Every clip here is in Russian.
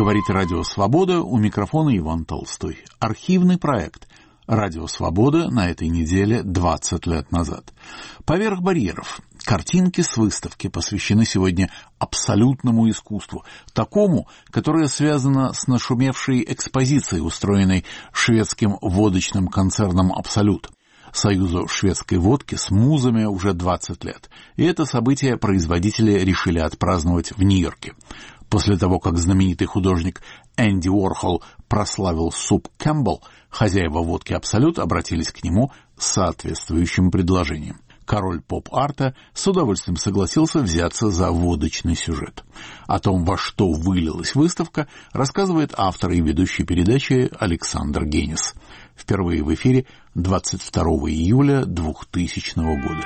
Говорит Радио Свобода, у микрофона Иван Толстой. Архивный проект «Радио Свобода» на этой неделе 20 лет назад. «Поверх барьеров». Картинки с выставки посвящены сегодня абсолютному искусству, такому, которое связано с нашумевшей экспозицией, устроенной шведским водочным концерном «Абсолют», союзу шведской водки с музами уже 20 лет. И это событие производители решили отпраздновать в Нью-Йорке. После того, как знаменитый художник Энди Уорхол прославил суп Кэмпбелл, хозяева водки «Абсолют» обратились к нему с соответствующим предложением. Король поп-арта с удовольствием согласился взяться за водочный сюжет. О том, во что вылилась выставка, рассказывает автор и ведущий передачи Александр Генис. Впервые в эфире 22 июля 2000 года.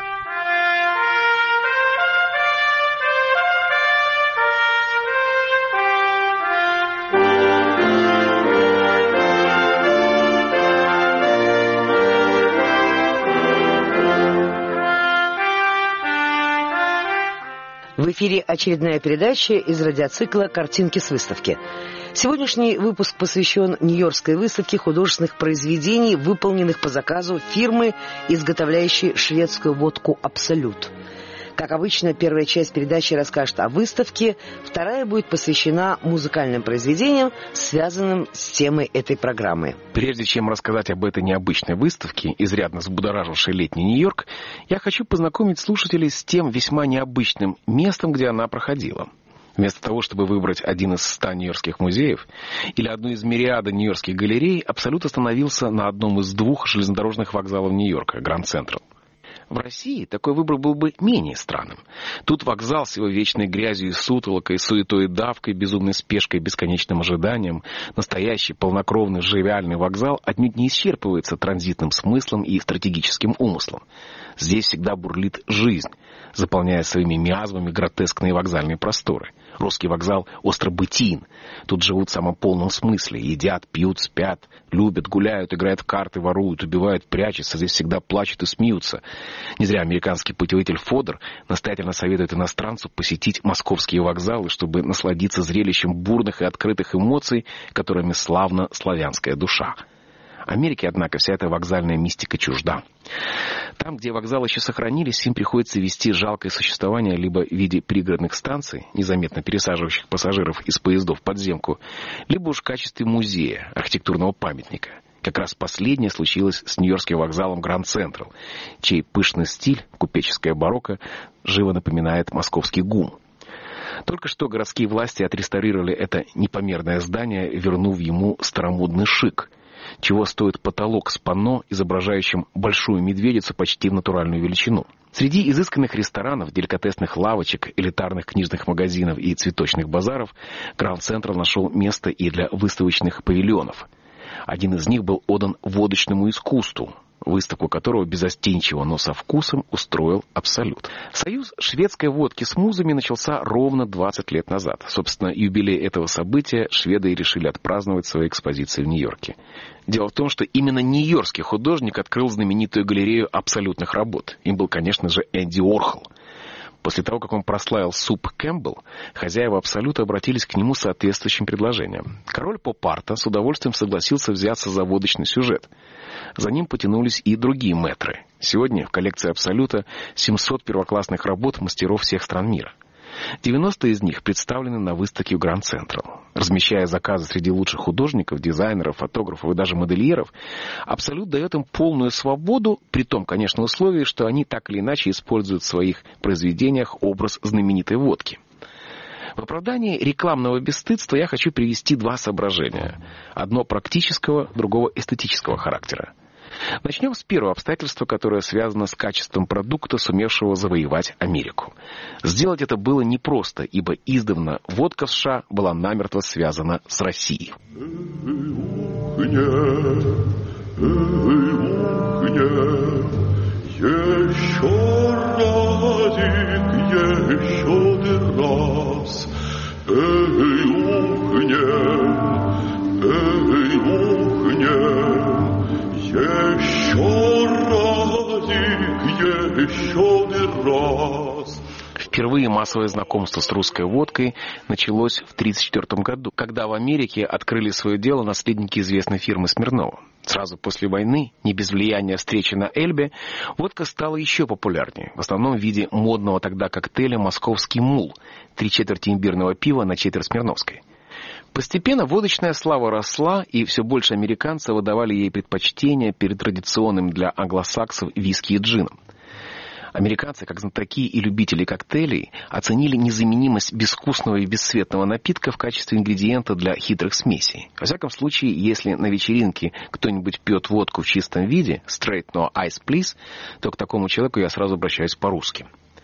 В эфире очередная передача из радиоцикла «Картинки с выставки». Сегодняшний выпуск посвящен Нью-Йоркской выставке художественных произведений, выполненных по заказу фирмы, изготовляющей шведскую водку «Абсолют». Как обычно, первая часть передачи расскажет о выставке, вторая будет посвящена музыкальным произведениям, связанным с темой этой программы. Прежде чем рассказать об этой необычной выставке, изрядно взбудоражившей летний Нью-Йорк, я хочу познакомить слушателей с тем весьма необычным местом, где она проходила. Вместо того, чтобы выбрать один из 100 нью-йоркских музеев или одну из мириады нью-йоркских галерей, «Абсолют» остановился на одном из 2 железнодорожных вокзалов Нью-Йорка – Гранд Централ. В России такой выбор был бы менее странным. Тут вокзал с его вечной грязью и сутолокой, суетой и давкой, безумной спешкой, бесконечным ожиданием, настоящий полнокровный живиальный вокзал отнюдь не исчерпывается транзитным смыслом и стратегическим умыслом. Здесь всегда бурлит жизнь, заполняя своими миазмами гротескные вокзальные просторы. Русский вокзал остро-бытиен. Тут живут в самом полном смысле. Едят, пьют, спят, любят, гуляют, играют в карты, воруют, убивают, прячутся. Здесь всегда плачут и смеются. Не зря американский путеводитель Фодор настоятельно советует иностранцу посетить московские вокзалы, чтобы насладиться зрелищем бурных и открытых эмоций, которыми славна славянская душа. Америке, однако, вся эта вокзальная мистика чужда. Там, где вокзалы еще сохранились, им приходится вести жалкое существование либо в виде пригородных станций, незаметно пересаживающих пассажиров из поездов в подземку, либо уж в качестве музея, архитектурного памятника. Как раз последнее случилось с нью-йоркским вокзалом Гранд Централ, чей пышный стиль, купеческое барокко, живо напоминает московский ГУМ. Только что городские власти отреставрировали это непомерное здание, вернув ему старомодный шик. Чего стоит потолок с панно, изображающим большую медведицу почти в натуральную величину. Среди изысканных ресторанов, деликатесных лавочек, элитарных книжных магазинов и цветочных базаров Гранд Централ нашел место и для выставочных павильонов. Один из них был отдан водочному искусству, выставку которого безостенчиво, но со вкусом устроил «Абсолют». Союз шведской водки с музами начался ровно 20 лет назад. Собственно, юбилей этого события шведы и решили отпраздновать своей экспозицией в Нью-Йорке. Дело в том, что именно нью-йоркский художник открыл знаменитую галерею абсолютных работ. Им был, конечно же, Энди Уорхол. После того, как он прославил суп Кэмпбелл, хозяева «Абсолюта» обратились к нему с соответствующим предложением. Король поп-арта с удовольствием согласился взяться за водочный сюжет. За ним потянулись и другие мэтры. Сегодня в коллекции «Абсолюта» 700 первоклассных работ мастеров всех стран мира. 90 из них представлены на выставке в Гранд Централ. Размещая заказы среди лучших художников, дизайнеров, фотографов и даже модельеров, «Абсолют» дает им полную свободу, при том, конечно, условии, что они так или иначе используют в своих произведениях образ знаменитой водки. В оправдании рекламного бесстыдства я хочу привести 2 соображения. Одно практического, другого эстетического характера. Начнем с первого обстоятельства, которое связано с качеством продукта, сумевшего завоевать Америку. Сделать это было непросто, ибо издавна водка в США была намертво связана с Россией. В Впервые массовое знакомство с русской водкой началось в 1934 году, когда в Америке открыли свое дело наследники известной фирмы Смирнова. Сразу после войны, не без влияния встречи на Эльбе, водка стала еще популярнее, в основном в виде модного тогда коктейля «Московский мул» 3/4 имбирного пива на четверть смирновской. Постепенно водочная слава росла, и все больше американцев выдавали ей предпочтение перед традиционным для англосаксов виски и джином. Американцы, как знатоки и любители коктейлей, оценили незаменимость безвкусного и бесцветного напитка в качестве ингредиента для хитрых смесей. Во всяком случае, если на вечеринке кто-нибудь пьет водку в чистом виде, straight no ice please, то к такому человеку я сразу обращаюсь по-русски.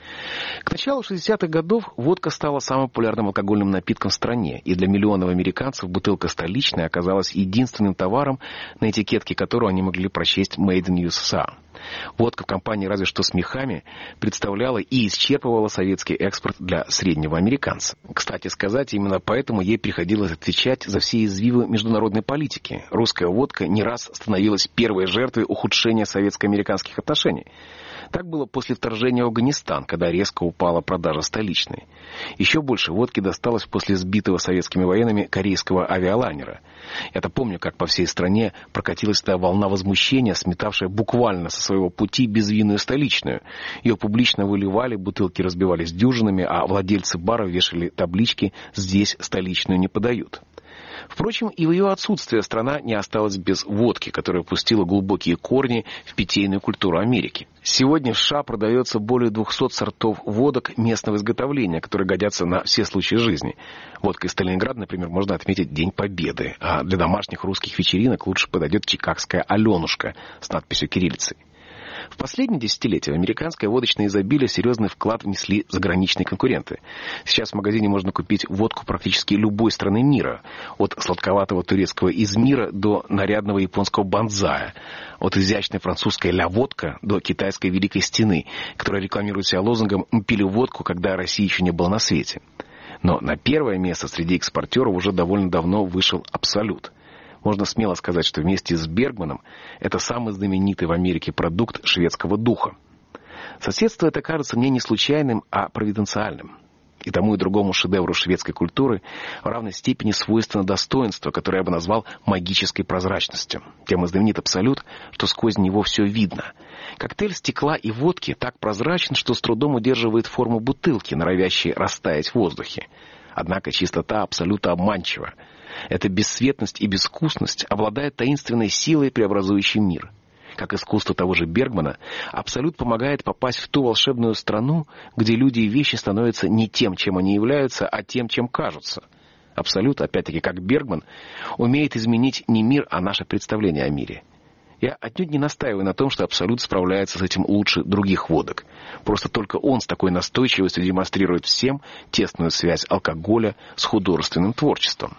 К началу 60-х годов водка стала самым популярным алкогольным напитком в стране, и для миллионов американцев бутылка столичная оказалась единственным товаром, на этикетке которого они могли прочесть «Made in USA». Водка в компании разве что с мехами представляла и исчерпывала советский экспорт для среднего американца. Кстати сказать, именно поэтому ей приходилось отвечать за все извивы международной политики. Русская водка не раз становилась первой жертвой ухудшения советско-американских отношений. Так было после вторжения в Афганистан, когда резко упала продажа столичной. Еще больше водки досталось после сбитого советскими военными корейского авиалайнера. Я-то помню, как по всей стране прокатилась та волна возмущения, сметавшая буквально со своего пути безвинную столичную. Ее публично выливали, бутылки разбивались дюжинами, а владельцы баров вешали таблички «Здесь столичную не подают». Впрочем, и в ее отсутствие страна не осталась без водки, которая пустила глубокие корни в питейную культуру Америки. Сегодня в США продается более 200 сортов водок местного изготовления, которые годятся на все случаи жизни. Водкой из Сталинграда, например, можно отметить День Победы, а для домашних русских вечеринок лучше подойдет чикагская «Аленушка» с надписью кириллицей. В последние десятилетия в американское водочное изобилие серьезный вклад внесли заграничные конкуренты. Сейчас в магазине можно купить водку практически любой страны мира. От сладковатого турецкого Измира до нарядного японского Банзая. От изящной французской «Ля Водка» до китайской Великой Стены, которая рекламирует себя лозунгом «Мы пили водку, когда России еще не было на свете». Но на первое место среди экспортеров уже довольно давно вышел «Абсолют». Можно смело сказать, что вместе с Бергманом это самый знаменитый в Америке продукт шведского духа. Соседство это кажется мне не случайным, а провиденциальным. И тому и другому шедевру шведской культуры в равной степени свойственно достоинство, которое я бы назвал магической прозрачностью. Тем и знаменит «Абсолют», что сквозь него все видно. Коктейль стекла и водки так прозрачен, что с трудом удерживает форму бутылки, норовящей растаять в воздухе. Однако чистота Абсолюта обманчива. Эта бесцветность и безвкусность обладает таинственной силой, преобразующей мир. Как искусство того же Бергмана, Абсолют помогает попасть в ту волшебную страну, где люди и вещи становятся не тем, чем они являются, а тем, чем кажутся. Абсолют, опять-таки, как Бергман, умеет изменить не мир, а наше представление о мире. Я отнюдь не настаиваю на том, что Абсолют справляется с этим лучше других водок. Просто только он с такой настойчивостью демонстрирует всем тесную связь алкоголя с художественным творчеством.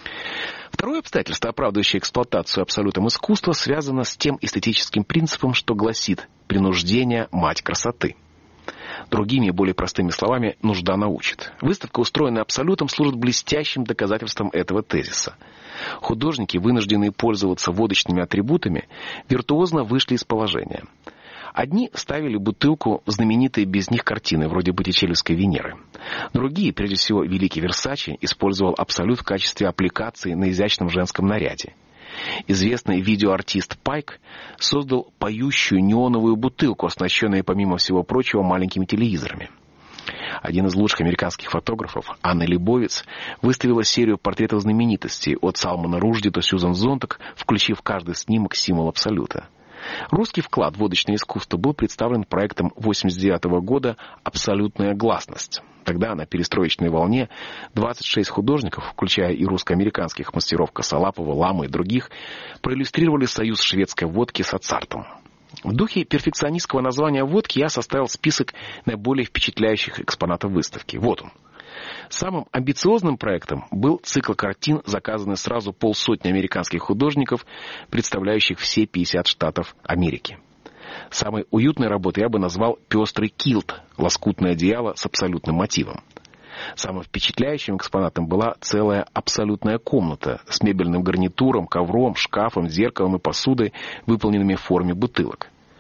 Второе обстоятельство, оправдывающее эксплуатацию Абсолютом искусства, связано с тем эстетическим принципом, что гласит «принуждение – мать красоты». Другими, более простыми словами, нужда научит. Выставка, устроенная Абсолютом, служит блестящим доказательством этого тезиса. Художники, вынужденные пользоваться водочными атрибутами, виртуозно вышли из положения. Одни ставили бутылку в знаменитые без них картины, вроде Боттичеллевской Венеры. Другие, прежде всего великий Версаче, использовал Абсолют в качестве аппликации на изящном женском наряде. Известный видеоартист Пайк создал поющую неоновую бутылку, оснащенную, помимо всего прочего, маленькими телевизорами. Один из лучших американских фотографов, Анна Лейбовиц, выставила серию портретов знаменитостей от Салмана Ружди до Сьюзан Зонтак, включив в каждый снимок символ Абсолюта. Русский вклад в водочное искусство был представлен проектом 1989 года «Абсолютная гласность». Тогда на перестроечной волне 26 художников, включая и русско-американских мастеров Косолапова, Ламы и других, проиллюстрировали союз шведской водки с Ацартом. В духе перфекционистского названия водки я составил список наиболее впечатляющих экспонатов выставки. Вот он. Самым амбициозным проектом был цикл картин, заказанный сразу 150 американских художников, представляющих все 50 штатов Америки. Самой уютной работой я бы назвал «Пестрый килт» — лоскутное одеяло с абсолютным мотивом. Самым впечатляющим экспонатом была целая абсолютная комната с мебельным гарнитуром, ковром, шкафом, зеркалом и посудой, выполненными в форме бутылок.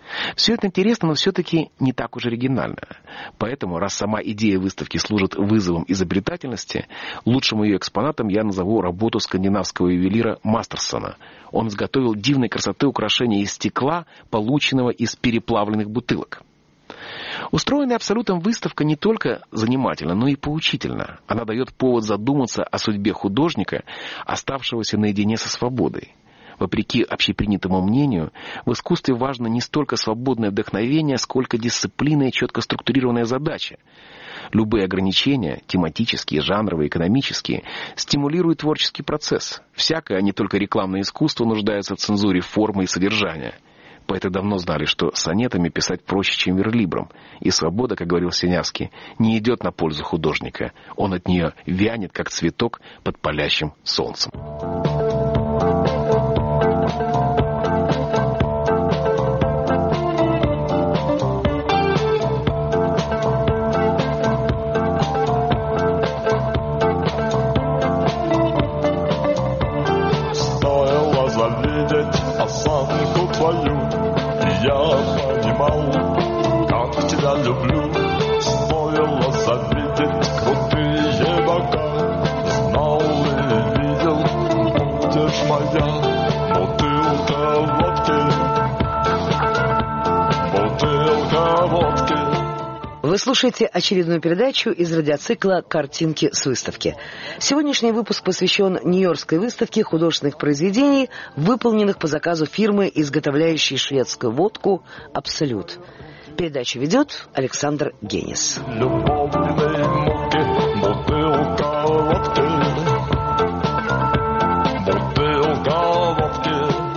Все это интересно, но все-таки не так уж оригинально. Поэтому, раз сама идея выставки служит вызовом изобретательности, лучшим ее экспонатом я назову работу скандинавского ювелира Мастерсона. Он изготовил дивной красоты украшения из стекла, полученного из переплавленных бутылок. Устроенная Абсолютом выставка не только занимательна, но и поучительна. Она дает повод задуматься о судьбе художника, оставшегося наедине со свободой. Вопреки общепринятому мнению, в искусстве важно не столько свободное вдохновение, сколько дисциплина и четко структурированная задача. Любые ограничения, тематические, жанровые, экономические, стимулируют творческий процесс. Всякое, а не только рекламное искусство, нуждается в цензуре формы и содержания. Поэты давно знали, что сонетами писать проще, чем верлибром. И свобода, как говорил Синявский, не идет на пользу художника. Он от нее вянет, как цветок под палящим солнцем. Я понимал, как тебя люблю. Стоило завидеть крутые бока. Знал и видел, будешь моя. Бутылка водки. Вы слушаете очередную передачу из радиоцикла «Картинки с выставки». Сегодняшний выпуск посвящен Нью-Йоркской выставке художественных произведений, выполненных по заказу фирмы, изготовляющей шведскую водку «Абсолют». Передачу ведет Александр Генис. Любовные муки, бутылка водки. Бутылка водки.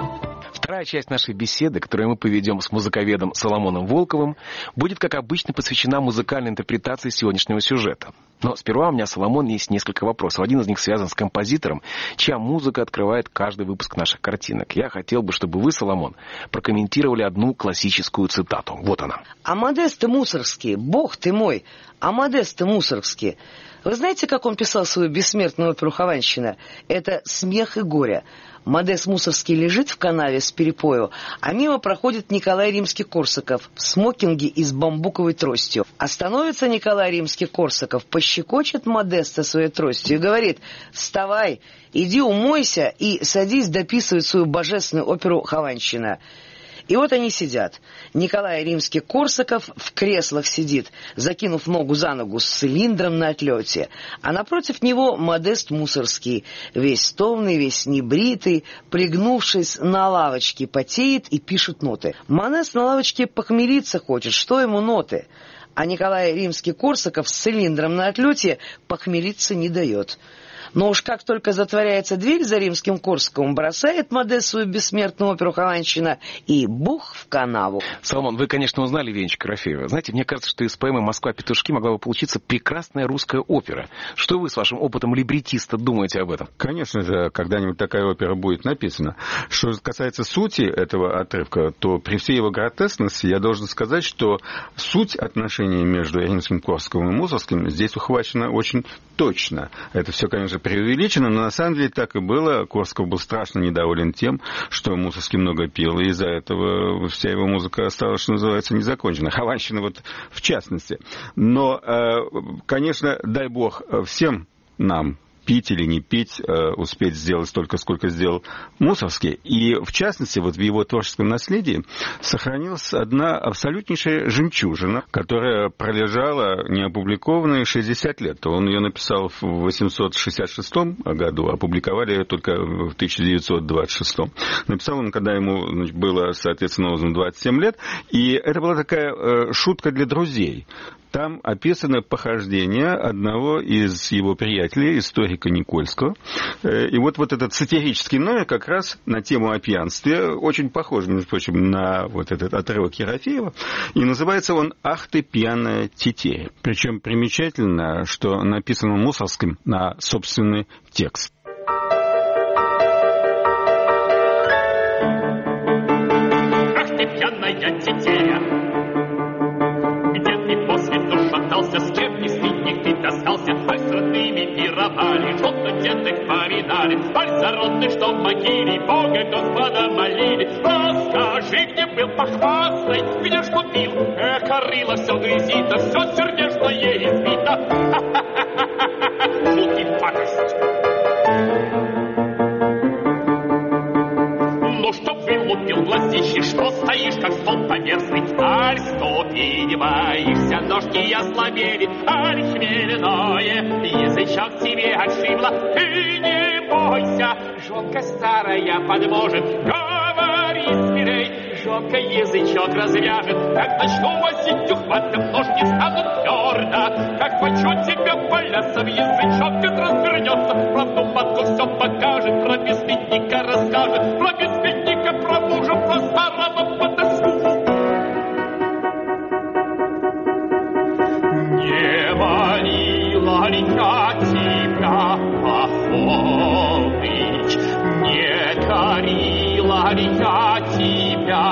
Вторая часть нашей беседы, которую мы поведем с музыковедом Соломоном Волковым, будет, как обычно, посвящена музыкальной интерпретации сегодняшнего сюжета. Но сперва у меня, Соломон, есть несколько вопросов. Один из них связан с композитором, чья музыка открывает каждый выпуск наших картинок. Я хотел бы, чтобы вы, Соломон, прокомментировали одну классическую цитату. Вот она. «Амадес ты Мусоргский, бог ты мой, Амадес ты Мусоргский». Вы знаете, как он писал свою бессмертную оперу «Хованщина»? Это «Смех и горе». Модес Мусоргский лежит в канаве с перепою, а мимо проходит Николай Римский-Корсаков в смокинге и с бамбуковой тростью. Остановится Николай Римский-Корсаков, пощекочет Модеста своей тростью и говорит: «Вставай, иди умойся и садись дописывать свою божественную оперу «Хованщина». И вот они сидят. Николай Римский-Корсаков в креслах сидит, закинув ногу за ногу с цилиндром на отлете. А напротив него Модест Мусоргский, весь томный, весь небритый, пригнувшись на лавочке, потеет и пишет ноты. Модест на лавочке похмелиться хочет, что ему ноты? А Николай Римский-Корсаков с цилиндром на отлете похмелиться не дает. Но уж как только затворяется дверь за Римским-Корсаковым, бросает Модест свою бессмертную оперу «Хованщина» и бух в канаву. Соломон, вы, конечно, узнали Венечка Ерофеева. Знаете, мне кажется, что из поэмы «Москва-петушки» могла бы получиться прекрасная русская опера. Что вы с вашим опытом либретиста думаете об этом? Конечно же, когда-нибудь такая опера будет написана. Что касается сути этого отрывка, то при всей его гротескности я должен сказать, что суть отношений между Римским-Корсаковым и Мусоргским здесь ухвачена очень точно. Это все, конечно, преувеличено, но на самом деле так и было. Корсаков был страшно недоволен тем, что Мусоргский много пел, и из-за этого вся его музыка осталась, что называется, незакончена. Хованщина вот в частности. Но, конечно, дай бог всем нам пить или не пить, успеть сделать столько, сколько сделал Мусоргский. И, в частности, вот в его творческом наследии сохранилась одна абсолютнейшая жемчужина, которая пролежала неопубликованной 60 лет. Он ее написал в 866 году, опубликовали ее только в 1926. Написал он, когда ему было, соответственно, 27 лет. И это была такая шутка для друзей. Там описано похождение одного из его приятелей, историка Никольского. И вот этот сатирический номер как раз на тему о пьянстве, очень похож, между прочим, на вот этот отрывок Ерофеева. И называется он «Ах ты, пьяная тетеря». Причем примечательно, что написано Мусоргским на собственный текст. Ах ты, пьяная тетеря, с кем не средних ты таскался, мы с родными пировали, что-то дедных поминали, вальс за рот влюбленных, что в могиле Бога Господа молили. Расскажи, где был, похвастай, где ж купил. Рыло все грязи, да все сердечное избито. Ну ты пакость. Ну чтоб вылупил глазище, что стоишь, как стол померзлый. Аль ступень боишься, ножки ослабели, аль хмельное язычок тебе отшибло. Ты не бойся, жонка старая подможет. Говори смелей, жонка язычок развяжет. Как начну возить ухватом, ножки станут твердо. Как хочу тебя полясом, язычок этот развернется. Про тупотку все покажет, про беспитника расскажет. Про беспитника, про мужа, про старого потаску. Не молила ли я тебя, Пахомыч, не корила ли я тебя,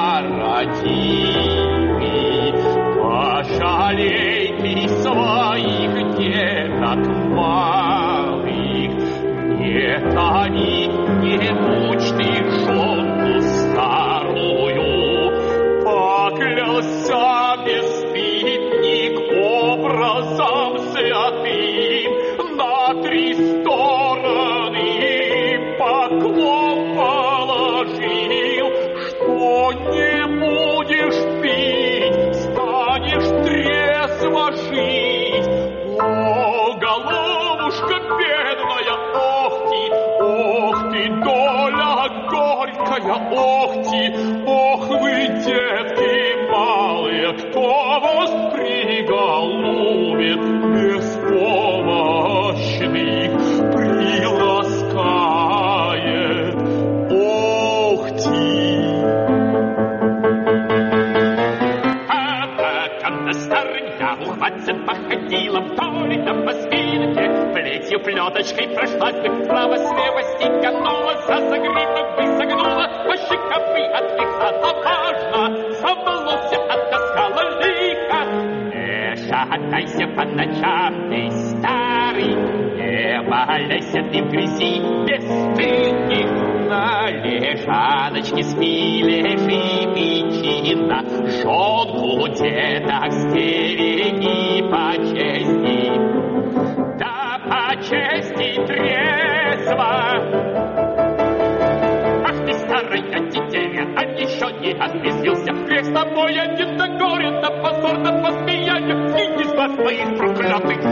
родимый, пожалей ты своих деток малых, не тони, не мучь ты жонку старую, поклялся беспитник образом святым на 3 стороны поклон положил, что не будешь пить, станешь трезво жить. О, головушка бедная, ох ты, доля горькая, ох вы, детки малые, кто вас приголубит, беспомощных приласкает, ох ты. Когда старая ухватит походила вдоль на посвинке, плетью плеточкой прошлась, так справа-слева стеканула, за загривок высогнула, по щекам и отвихала важно, за волосы оттаскала лихо. Не шатайся по ночам, ты старый, не валяйся ты в грязи, бесстыдник. На лежаночке спи, лежи, причина, жонку деток стереги по чести, да по чести трезво. Ах ты, старая тетеря, а еще не отрезвился, грех с тобой один на горе, на позор, на посмеяние, сними с глаз моих проклятых.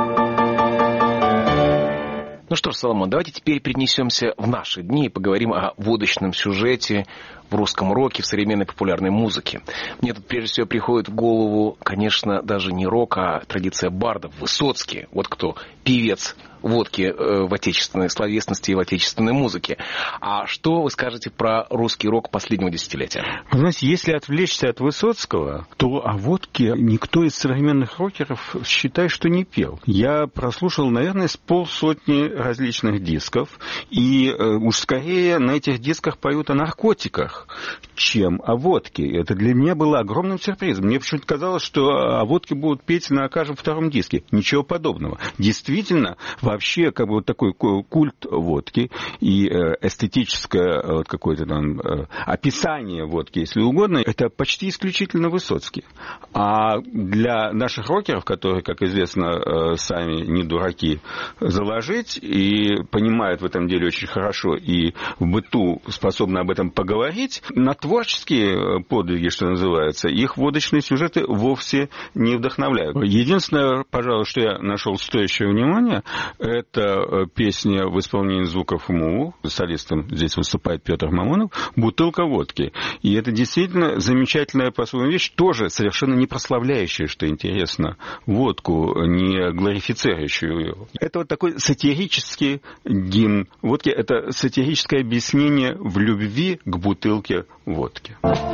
Ну что ж, Соломон, давайте теперь перенесемся в наши дни и поговорим о водочном сюжете в русском роке, в современной популярной музыке. Мне тут прежде всего приходит в голову, конечно, даже не рок, а традиция бардов, Высоцкий. Вот кто певец водки в отечественной словесности и в отечественной музыке. А что вы скажете про русский рок последнего десятилетия? Вы знаете, если отвлечься от Высоцкого, то о водке никто из современных рокеров, считаю, что не пел. Я прослушал, наверное, с 50 различных дисков, и уж скорее на этих дисках поют о наркотиках, чем о водке. Это для меня было огромным сюрпризом. Мне почему-то казалось, что о водке будут петь на каждом втором диске. Ничего подобного. Действительно, вообще, как бы вот такой культ водки и эстетическое вот какое-то там описание водки, если угодно, это почти исключительно Высоцкий. А для наших рокеров, которые, как известно, сами не дураки заложить и понимают в этом деле очень хорошо и в быту способны об этом поговорить, на творческие подвиги, что называется, их водочные сюжеты вовсе не вдохновляют. Единственное, пожалуй, что я нашел стоящее внимания, это песня в исполнении звуков МУ. Солистом здесь выступает Петр Мамонов, «Бутылка водки». И это действительно замечательная по-своему вещь, тоже совершенно не прославляющая, что интересно, водку, не глорифицирующую ее. Это вот такой сатирический гимн водки, это сатирическое объяснение в любви к бутылке водки.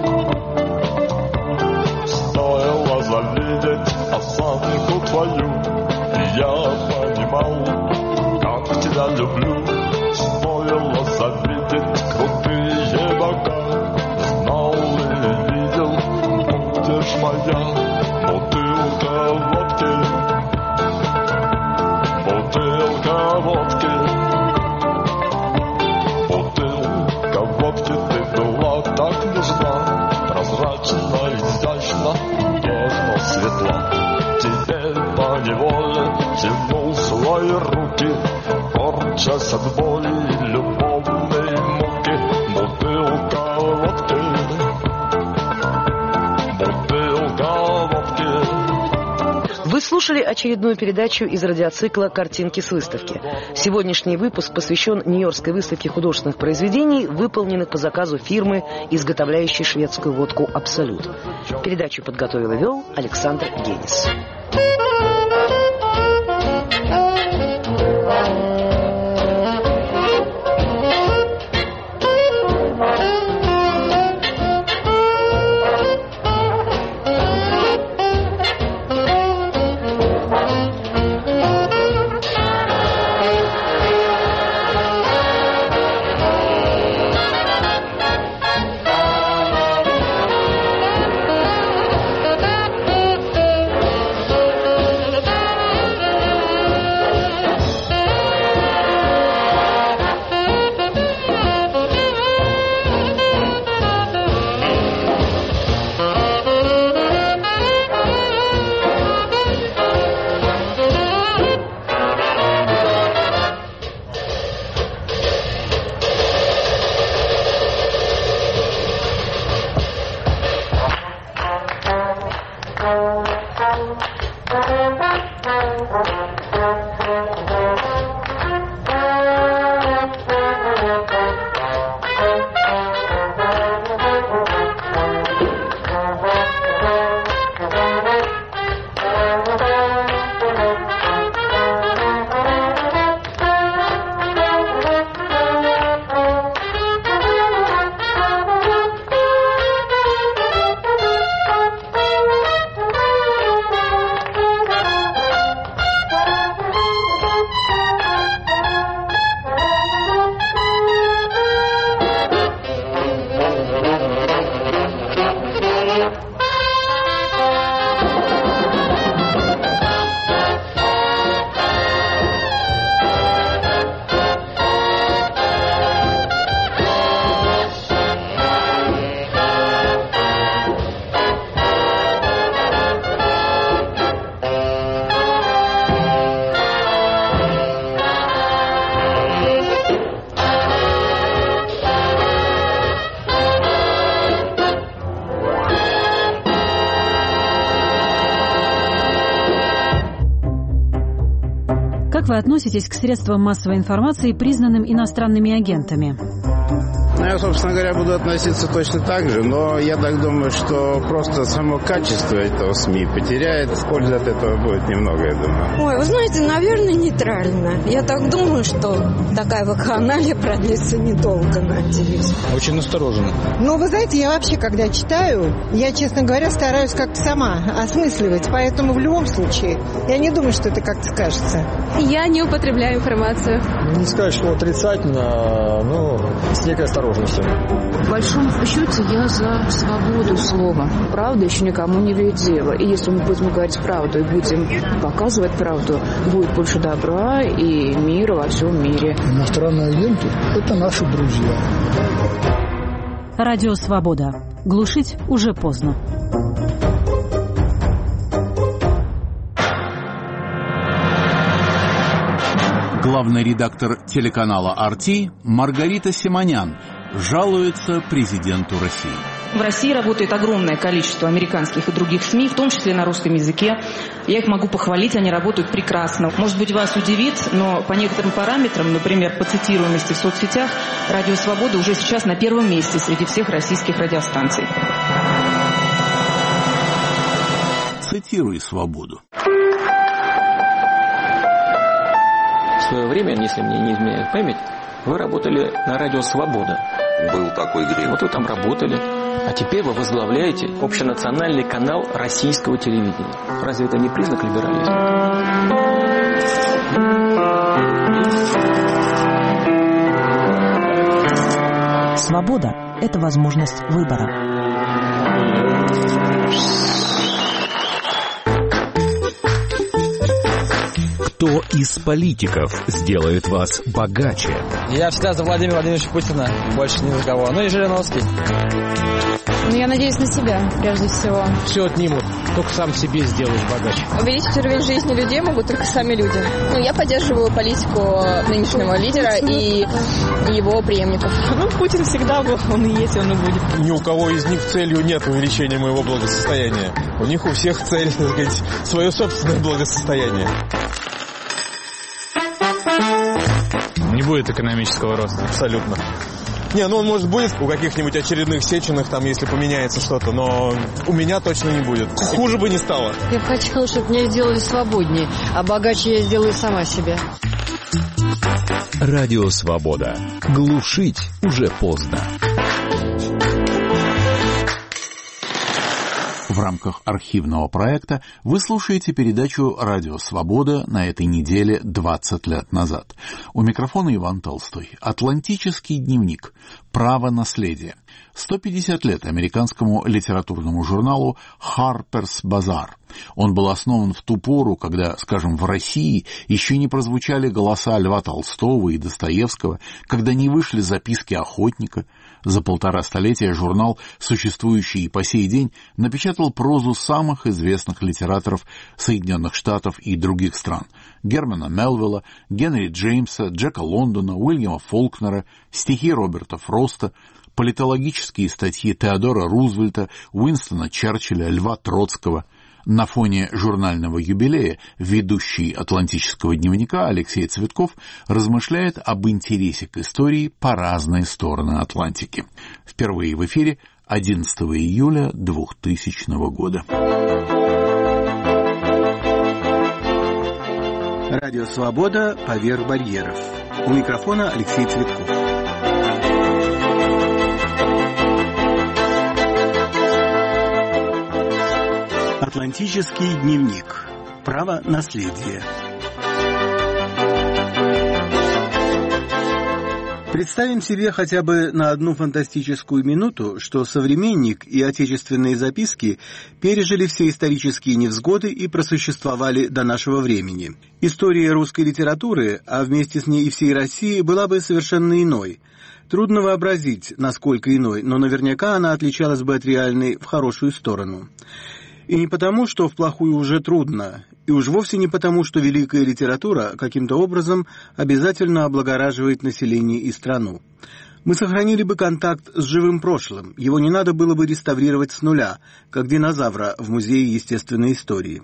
Стоило завидеть осанку твою, я понимал, как тебя люблю. Стоило завидеть крутые бока, знал и видел, будешь моя. Бутылка водки, бутылка водки, слушали очередную передачу из радиоцикла «Картинки с выставки». Сегодняшний выпуск посвящен Нью-Йоркской выставке художественных произведений, выполненных по заказу фирмы, изготовляющей шведскую водку «Абсолют». Передачу подготовил и вел Александр Генис. Как вы относитесь к средствам массовой информации, признанным иностранными агентами? Я, собственно говоря, буду относиться точно так же, но я так думаю, что просто само качество этого СМИ потеряет, пользы от этого будет немного, я думаю. Ой, вы знаете, наверное, нейтрально. Я так думаю, что такая вакханалия продлится недолго, надеюсь. Очень настороженно. Ну, вы знаете, я вообще, когда читаю, я, честно говоря, стараюсь как-то сама осмысливать, поэтому в любом случае я не думаю, что это как-то скажется. Я не употребляю информацию. Не сказать, что отрицательно, но с некой осторожностью. В большом счете я за свободу слова. Правда еще никому не вредила. И если мы будем говорить правду и будем показывать правду, будет больше добра и мира во всем мире. Иностранные агенты – это наши друзья. Радио «Свобода». Глушить уже поздно. Главный редактор телеканала «Арти» Маргарита Симонян жалуется президенту России. В России работает огромное количество американских и других СМИ, в том числе на русском языке. Я их могу похвалить, они работают прекрасно. Может быть, вас удивит, но по некоторым параметрам, например, по цитируемости в соцсетях, «Радио Свобода» уже сейчас на первом месте среди всех российских радиостанций. Цитируй «Свободу». В свое время, если мне не изменяет память, вы работали на радио «Свобода». Был такой грех. Вот вы там работали. А теперь вы возглавляете общенациональный канал российского телевидения. Разве это не признак либерализма? Свобода – это возможность выбора. Кто из политиков сделает вас богаче? Я всегда за Владимира Владимировича Путина, больше ни за кого. Ну и Жириновский. Ну, я надеюсь на себя, прежде всего. Все отнимут. только сам себе сделаешь богаче. Увеличить уровень жизни людей могут только сами люди. Я поддерживаю политику нынешнего лидера и его преемников. Путин всегда был, он и есть, он и будет. Ни у кого из них целью нет увеличения моего благосостояния. У них у всех цель, так сказать, свое собственное благосостояние. Не будет экономического роста. Абсолютно. Он, может, будет у каких-нибудь очередных Сеченых, там, если поменяется что-то, но у меня точно не будет. Хуже бы не стало. Я бы хотела, чтобы меня сделали свободнее, а богаче я сделаю сама себя. Радио «Свобода». Глушить уже поздно. В рамках архивного проекта вы слушаете передачу «Радио Свобода» на этой неделе 20 лет назад. У микрофона Иван Толстой. Атлантический дневник. Право наследия. 150 лет американскому литературному журналу Harper's Bazaar. Он был основан в ту пору, когда, скажем, в России еще не прозвучали голоса Льва Толстого и Достоевского, когда не вышли записки охотника. За 1,5 столетия журнал, существующий и по сей день, напечатал прозу самых известных литераторов Соединенных Штатов и других стран. Германа Мелвилла, Генри Джеймса, Джека Лондона, Уильяма Фолкнера, стихи Роберта Фроста, политологические статьи Теодора Рузвельта, Уинстона Черчилля, Льва Троцкого. На фоне журнального юбилея ведущий Атлантического дневника Алексей Цветков размышляет об интересе к истории по разные стороны Атлантики. Впервые в эфире 11 июля 2000 года. Радио «Свобода. Поверх барьеров». У микрофона Алексей Цветков. Атлантический дневник. Право наследия. Представим себе хотя бы на одну фантастическую минуту, что «Современник» и «Отечественные записки» пережили все исторические невзгоды и просуществовали до нашего времени. История русской литературы, а вместе с ней и всей России, была бы совершенно иной. Трудно вообразить, насколько иной, но наверняка она отличалась бы от реальной в хорошую сторону. И не потому, что в плохую уже трудно, и уж вовсе не потому, что великая литература каким-то образом обязательно облагораживает население и страну. Мы сохранили бы контакт с живым прошлым, его не надо было бы реставрировать с нуля, как динозавра в Музее естественной истории.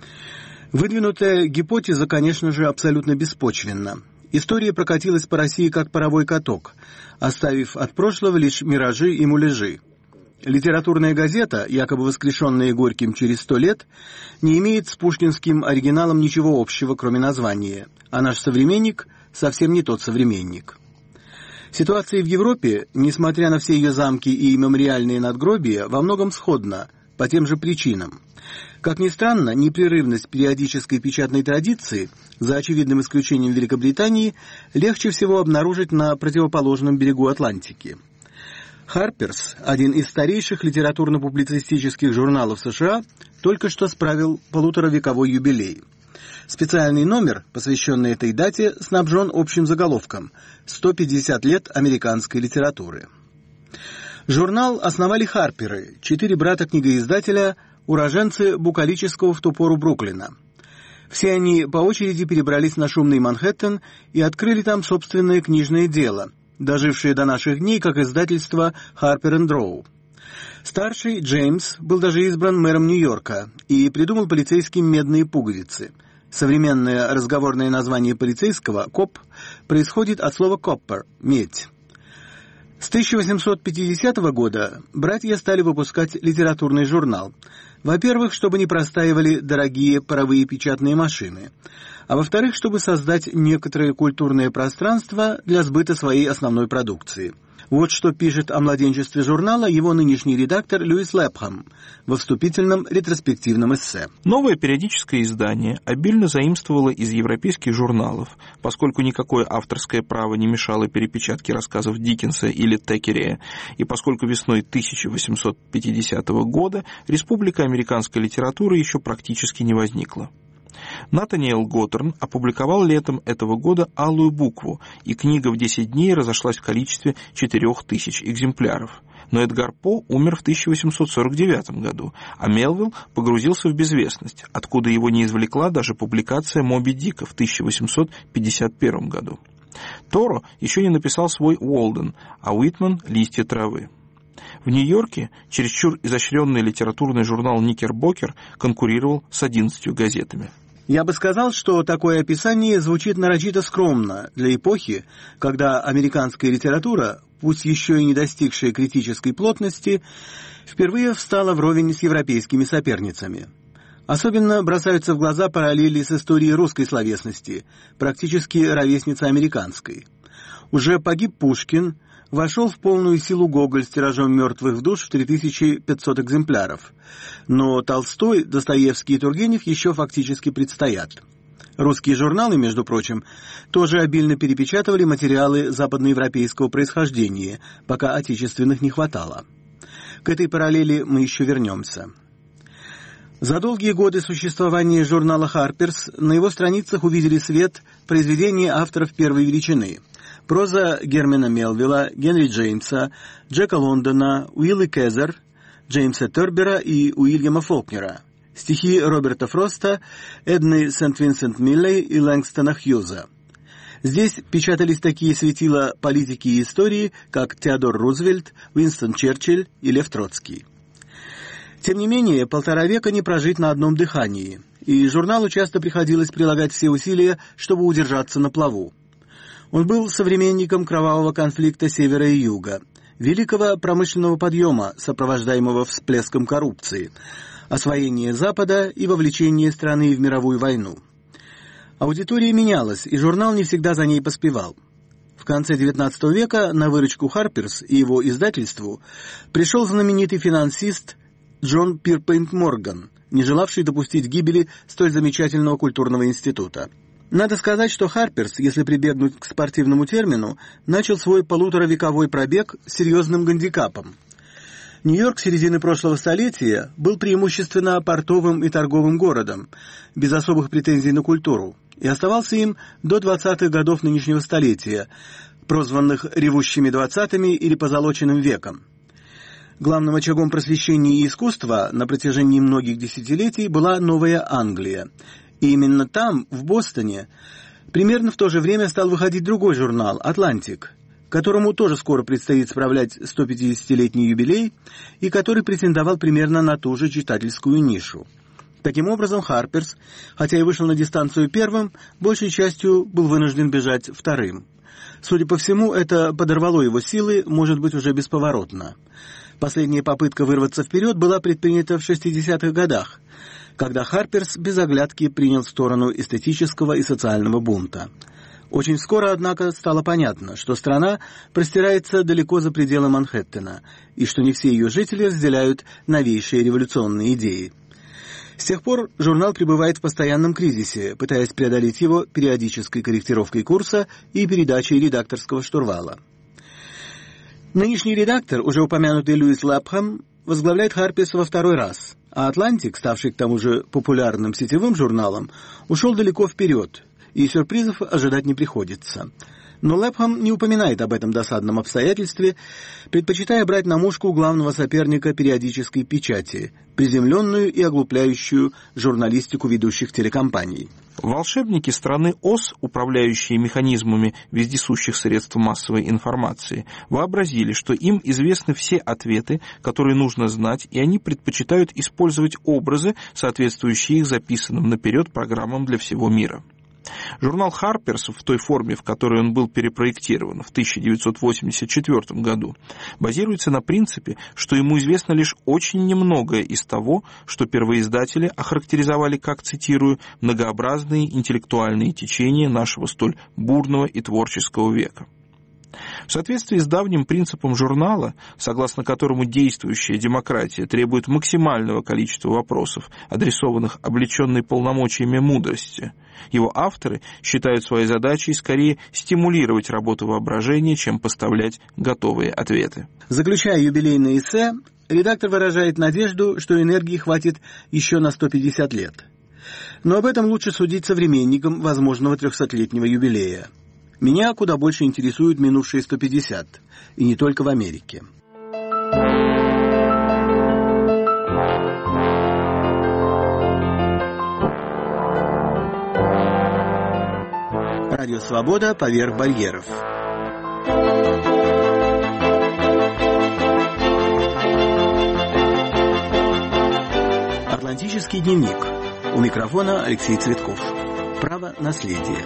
Выдвинутая гипотеза, конечно же, абсолютно беспочвенна. История прокатилась по России как паровой каток, оставив от прошлого лишь миражи и муляжи. Литературная газета, якобы воскрешенная Горьким через 100 лет, не имеет с пушкинским оригиналом ничего общего, кроме названия, а наш современник совсем не тот современник. Ситуация в Европе, несмотря на все ее замки и мемориальные надгробия, во многом сходна, по тем же причинам. Как ни странно, непрерывность периодической печатной традиции, за очевидным исключением Великобритании, легче всего обнаружить на противоположном берегу Атлантики. «Харперс», один из старейших литературно-публицистических журналов США, только что справил 1,5-вековой юбилей. Специальный номер, посвященный этой дате, снабжен общим заголовком «150 лет американской литературы». Журнал основали Харперы, 4 брата-книгоиздателя, уроженцы букалического в ту пору Бруклина. Все они по очереди перебрались на шумный Манхэттен и открыли там собственное книжное дело, дожившее до наших дней как издательство Harper & Row. Старший, Джеймс, был даже избран мэром Нью-Йорка и придумал полицейским медные пуговицы. Современное разговорное название полицейского, коп, происходит от слова copper – медь. С 1850 года братья стали выпускать литературный журнал. Во-первых, чтобы не простаивали дорогие паровые печатные машины, а во-вторых, чтобы создать некоторое культурное пространство для сбыта своей основной продукции. Вот что пишет о младенчестве журнала его нынешний редактор Льюис Лэпхэм во вступительном ретроспективном эссе. Новое периодическое издание обильно заимствовало из европейских журналов, поскольку никакое авторское право не мешало перепечатке рассказов Диккенса или Теккерея, и поскольку весной 1850 года Республика американской литературы еще практически не возникла. Натаниэл Готтерн опубликовал летом этого года «Алую букву», и книга в 10 дней разошлась в количестве 4000 экземпляров. Но Эдгар По умер в 1849 году, а Мелвилл погрузился в безвестность, откуда его не извлекла даже публикация «Моби Дика» в 1851 году. Торо еще не написал свой «Уолден», а Уитман «Листья травы». В Нью-Йорке чересчур изощренный литературный журнал «Никербокер» конкурировал с 11 газетами. Я бы сказал, что такое описание звучит нарочито скромно для эпохи, когда американская литература, пусть еще и не достигшая критической плотности, впервые встала вровень с европейскими соперницами. Особенно бросаются в глаза параллели с историей русской словесности, практически ровесница американской. Уже погиб Пушкин, вошел в полную силу Гоголь с тиражом «Мертвых душ» в 3500 экземпляров. Но Толстой, Достоевский и Тургенев еще фактически предстоят. Русские журналы, между прочим, тоже обильно перепечатывали материалы западноевропейского происхождения, пока отечественных не хватало. К этой параллели мы еще вернемся. За долгие годы существования журнала «Харперс» на его страницах увидели свет произведения авторов первой величины. Проза Германа Мелвилла, Генри Джеймса, Джека Лондона, Уилла Кезер, Джеймса Тербера и Уильяма Фолкнера. Стихи Роберта Фроста, Эдны Сент-Винсент-Миллей и Лэнгстона Хьюза. Здесь печатались такие светила политики и истории, как Теодор Рузвельт, Уинстон Черчилль и Лев Троцкий. Тем не менее, 1,5 века не прожить на одном дыхании, и журналу часто приходилось прилагать все усилия, чтобы удержаться на плаву. Он был современником кровавого конфликта Севера и Юга, великого промышленного подъема, сопровождаемого всплеском коррупции, освоения Запада и вовлечения страны в мировую войну. Аудитория менялась, и журнал не всегда за ней поспевал. В конце XIX века на выручку «Харперс» и его издательству пришел знаменитый финансист Джон Пирпейнт Морган, не желавший допустить гибели столь замечательного культурного института. Надо сказать, что «Харперс», если прибегнуть к спортивному термину, начал свой 1,5-вековой пробег с серьезным гандикапом. Нью-Йорк середины прошлого столетия был преимущественно портовым и торговым городом, без особых претензий на культуру, и оставался им до 20-х годов нынешнего столетия, прозванных «ревущими 20-ми» или «позолоченным веком». Главным очагом просвещения и искусства на протяжении многих десятилетий была Новая Англия. И именно там, в Бостоне, примерно в то же время стал выходить другой журнал «Атлантик», которому тоже скоро предстоит справлять 150-летний юбилей и который претендовал примерно на ту же читательскую нишу. Таким образом, «Харперс», хотя и вышел на дистанцию первым, большей частью был вынужден бежать вторым. Судя по всему, это подорвало его силы, может быть, уже бесповоротно. Последняя попытка вырваться вперед была предпринята в 60-х годах, когда «Харперс» без оглядки принял сторону эстетического и социального бунта. Очень скоро, однако, стало понятно, что страна простирается далеко за пределы Манхэттена, и что не все ее жители разделяют новейшие революционные идеи. С тех пор журнал пребывает в постоянном кризисе, пытаясь преодолеть его периодической корректировкой курса и передачей редакторского штурвала. Нынешний редактор, уже упомянутый Льюис Лэпхэм, возглавляет «Харперс» во 2-й раз, а «Атлантик», ставший к тому же популярным сетевым журналом, ушел далеко вперед, и сюрпризов ожидать не приходится. Но Лэпхэм не упоминает об этом досадном обстоятельстве, предпочитая брать на мушку главного соперника периодической печати, приземленную и оглупляющую журналистику ведущих телекомпаний. Волшебники страны Оз, управляющие механизмами вездесущих средств массовой информации, вообразили, что им известны все ответы, которые нужно знать, и они предпочитают использовать образы, соответствующие их записанным наперед программам для всего мира. Журнал «Харперс» в той форме, в которой он был перепроектирован в 1984 году, базируется на принципе, что ему известно лишь очень немногое из того, что первоиздатели охарактеризовали как, цитирую, «многообразные интеллектуальные течения нашего столь бурного и творческого века». В соответствии с давним принципом журнала, согласно которому действующая демократия требует максимального количества вопросов, адресованных облеченной полномочиями мудрости, его авторы считают своей задачей скорее стимулировать работу воображения, чем поставлять готовые ответы. Заключая юбилейное эссе, редактор выражает надежду, что энергии хватит еще на 150 лет. Но об этом лучше судить современникам возможного 300-летнего юбилея. Меня куда больше интересуют минувшие 150, и не только в Америке. Радио «Свобода» поверх барьеров. Атлантический дневник. У микрофона Алексей Цветков. Право наследия.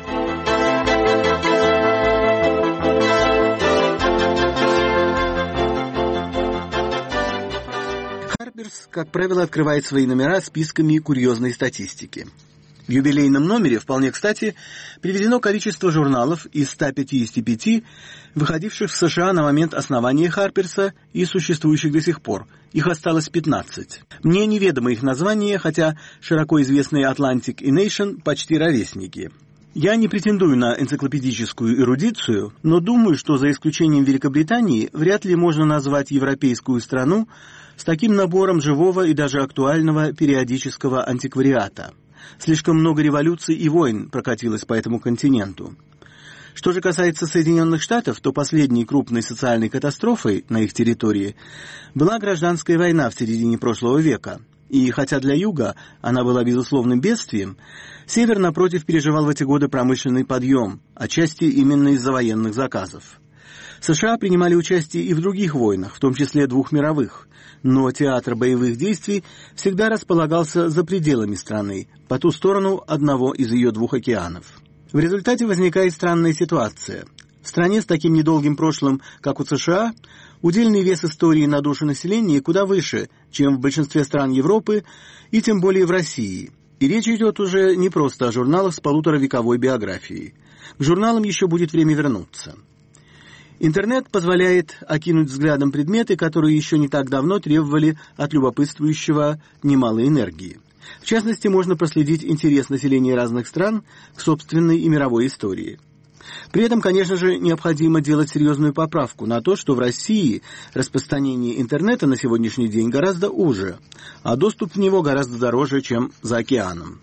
Harper's, как правило, открывает свои номера списками курьезной статистики. В юбилейном номере, вполне кстати, приведено количество журналов из 155, выходивших в США на момент основания Харперса и существующих до сих пор. Их осталось 15. Мне неведомы их названия, хотя широко известные Atlantic и Nation почти ровесники. Я не претендую на энциклопедическую эрудицию, но думаю, что за исключением Великобритании вряд ли можно назвать европейскую страну с таким набором живого и даже актуального периодического антиквариата. Слишком много революций и войн прокатилось по этому континенту. Что же касается Соединенных Штатов, то последней крупной социальной катастрофой на их территории была гражданская война в середине прошлого века. И хотя для Юга она была безусловным бедствием, Север, напротив, переживал в эти годы промышленный подъем, отчасти именно из-за военных заказов. США принимали участие и в других войнах, в том числе 2 мировых, но театр боевых действий всегда располагался за пределами страны, по ту сторону одного из ее 2 океанов. В результате возникает странная ситуация. В стране с таким недолгим прошлым, как у США, удельный вес истории на душу населения куда выше, чем в большинстве стран Европы и тем более в России. И речь идет уже не просто о журналах с полуторавековой биографией. К журналам еще будет время вернуться. Интернет позволяет окинуть взглядом предметы, которые еще не так давно требовали от любопытствующего немало энергии. В частности, можно проследить интерес населения разных стран к собственной и мировой истории. При этом, конечно же, необходимо делать серьезную поправку на то, что в России распространение интернета на сегодняшний день гораздо уже, а доступ в него гораздо дороже, чем за океаном.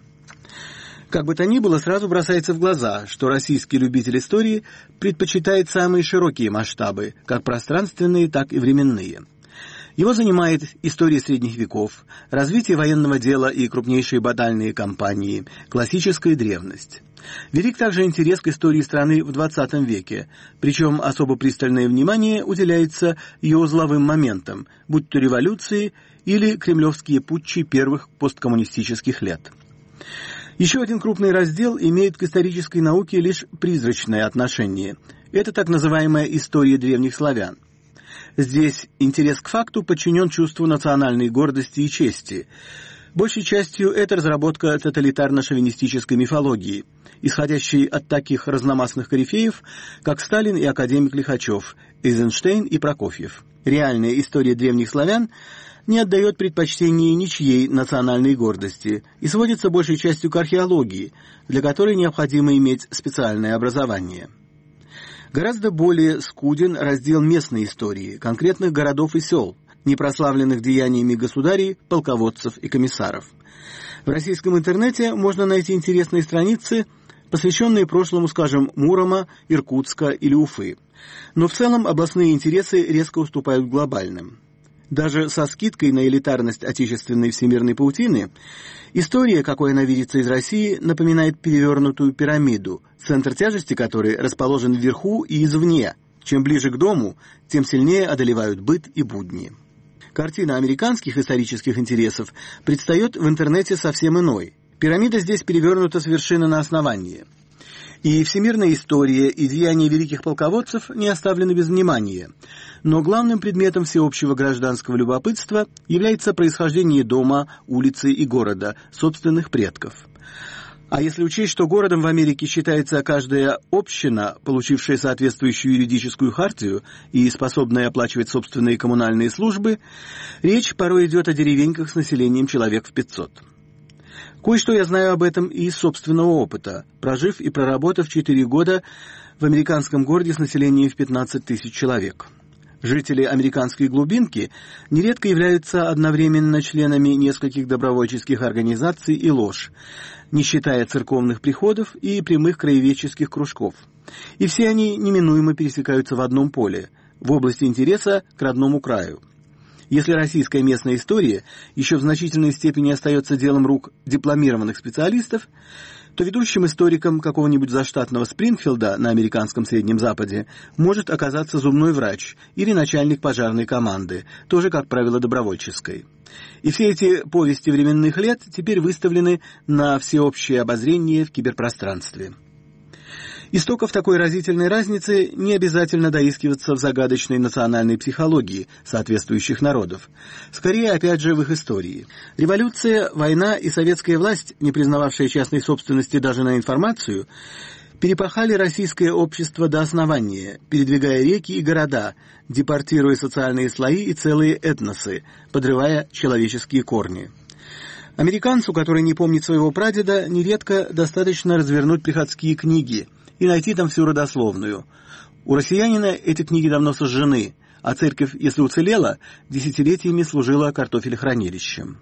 Как бы то ни было, сразу бросается в глаза, что российский любитель истории предпочитает самые широкие масштабы, как пространственные, так и временные. Его занимает история средних веков, развитие военного дела и крупнейшие батальные кампании, классическая древность. Велик также интерес к истории страны в XX веке, причем особо пристальное внимание уделяется ее узловым моментам, будь то революции или кремлевские путчи первых посткоммунистических лет. Еще один крупный раздел имеет к исторической науке лишь призрачное отношение. Это так называемая история древних славян. Здесь интерес к факту подчинен чувству национальной гордости и чести. Большей частью это разработка тоталитарно-шовинистической мифологии, исходящей от таких разномастных корифеев, как Сталин и академик Лихачев, Эйзенштейн и Прокофьев. Реальная история древних славян не отдает предпочтение ничьей национальной гордости и сводится большей частью к археологии, для которой необходимо иметь специальное образование. Гораздо более скуден раздел местной истории, конкретных городов и сел, не прославленных деяниями государей, полководцев и комиссаров. В российском интернете можно найти интересные страницы, посвященные прошлому, скажем, Мурома, Иркутска или Уфы. Но в целом областные интересы резко уступают глобальным. Даже со скидкой на элитарность отечественной всемирной паутины, история, какой она видится из России, напоминает перевернутую пирамиду, центр тяжести которой расположен вверху и извне. Чем ближе к дому, тем сильнее одолевают быт и будни. Картина американских исторических интересов предстает в интернете совсем иной. Пирамида здесь перевернута с вершины на основание. И всемирная история, и деяния великих полководцев не оставлены без внимания. Но главным предметом всеобщего гражданского любопытства является происхождение дома, улицы и города, собственных предков. А если учесть, что городом в Америке считается каждая община, получившая соответствующую юридическую хартию и способная оплачивать собственные коммунальные службы, речь порой идет о деревеньках с населением человек в 500. Кое-что я знаю об этом и из собственного опыта, прожив и проработав 4 года в американском городе с населением в 15 тысяч человек. Жители американской глубинки нередко являются одновременно членами нескольких добровольческих организаций и лож, не считая церковных приходов и прямых краеведческих кружков. И все они неминуемо пересекаются в одном поле, в области интереса к родному краю. Если российская местная история еще в значительной степени остается делом рук дипломированных специалистов, то ведущим историком какого-нибудь заштатного Спрингфилда на американском Среднем Западе может оказаться зубной врач или начальник пожарной команды, тоже, как правило, добровольческой. И все эти повести временных лет теперь выставлены на всеобщее обозрение в киберпространстве. Истоков такой разительной разницы не обязательно доискиваться в загадочной национальной психологии соответствующих народов. Скорее, опять же, в их истории. Революция, война и советская власть, не признававшая частной собственности даже на информацию, перепахали российское общество до основания, передвигая реки и города, депортируя социальные слои и целые этносы, подрывая человеческие корни. Американцу, который не помнит своего прадеда, нередко достаточно развернуть приходские книги и найти там всю родословную. У россиянина эти книги давно сожжены, а церковь, если уцелела, десятилетиями служила картофелехранилищем.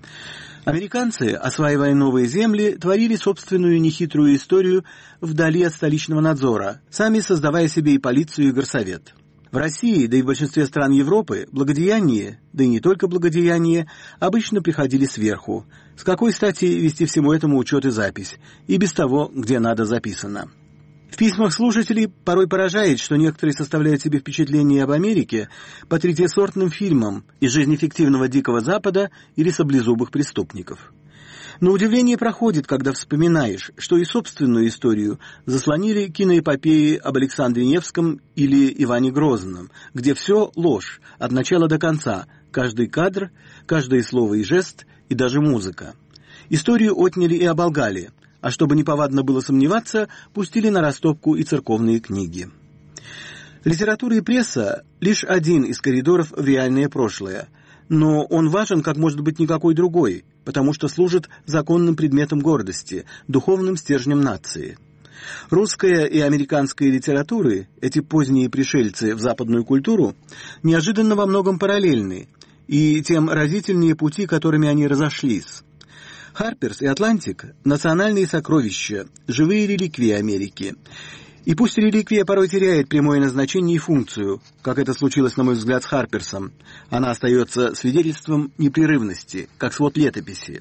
Американцы, осваивая новые земли, творили собственную нехитрую историю вдали от столичного надзора, сами создавая себе и полицию, и горсовет. В России, да и в большинстве стран Европы, благодеяния, да и не только благодеяния, обычно приходили сверху. С какой стати вести всему этому учет и запись, и без того, где надо, записано. В письмах слушателей порой поражает, что некоторые составляют себе впечатление об Америке по третьесортным фильмам из жизни фиктивного Дикого Запада или саблезубых преступников. Но удивление проходит, когда вспоминаешь, что и собственную историю заслонили киноэпопеи об Александре Невском или Иване Грозном, где все ложь, от начала до конца, каждый кадр, каждое слово и жест, и даже музыка. Историю отняли и оболгали, а чтобы неповадно было сомневаться, пустили на растопку и церковные книги. Литература и пресса – лишь один из коридоров в реальное прошлое, но он важен, как может быть никакой другой, потому что служит законным предметом гордости, духовным стержнем нации. Русская и американская литературы, эти поздние пришельцы в западную культуру, неожиданно во многом параллельны, и тем разительнее пути, которыми они разошлись. «Харперс» и «Атлантик» — национальные сокровища, живые реликвии Америки. И пусть реликвия порой теряет прямое назначение и функцию, как это случилось, на мой взгляд, с «Харперсом», она остается свидетельством непрерывности, как свод летописи.